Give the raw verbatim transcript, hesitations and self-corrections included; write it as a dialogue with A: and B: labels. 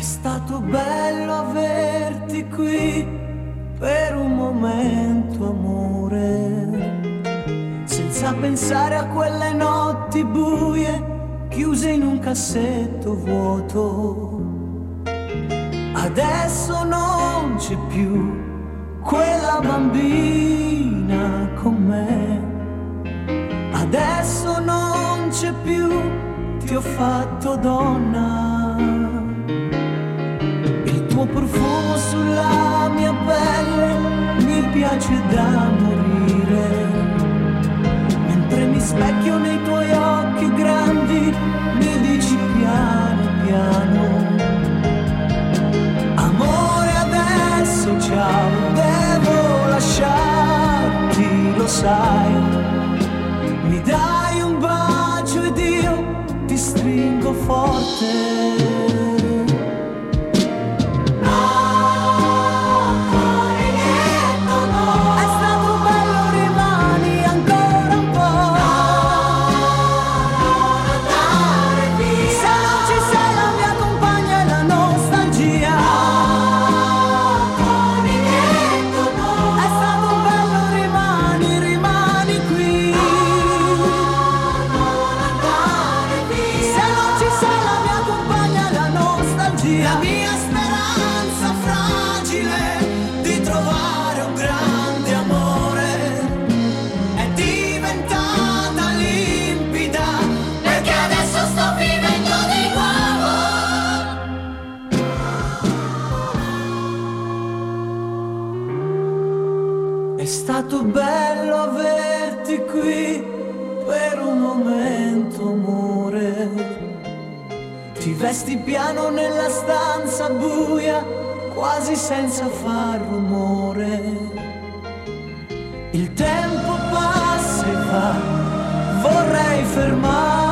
A: stato bello averti qui per un momento, amore, senza pensare a quelle notti buie chiuse in un cassetto vuoto. Adesso non c'è più quella bambina con me, adesso non c'è più, ti ho fatto donna. Il tuo profumo sulla mia pelle mi piace da morire, mentre mi specchio nei tuoi occhi grandi mi dici piano piano: amore, adesso ciao, devo lasciarti, lo sai. Mi dai un bacio ed io ti stringo forte. È stato bello averti qui per un momento, amore. Ti vesti piano nella stanza buia, quasi senza far rumore. Il tempo passa e va, vorrei fermare